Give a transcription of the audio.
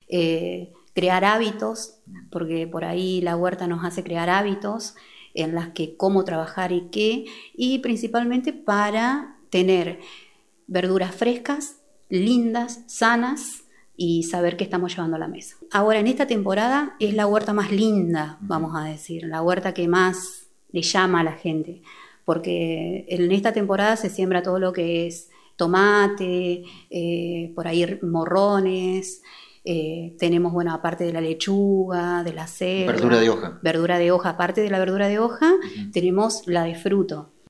crear hábitos, porque por ahí la huerta nos hace crear hábitos en las que cómo trabajar y qué, y principalmente para tener verduras frescas, lindas, sanas y saber qué estamos llevando a la mesa. Ahora, en esta temporada es la huerta más linda, vamos a decir, la huerta que más le llama a la gente, porque en esta temporada se siembra todo lo que es tomate, por ahí morrones, tenemos, bueno, aparte de la lechuga, de la selga, Verdura de hoja. verdura de hoja, aparte de la verdura de hoja, tenemos la de fruto.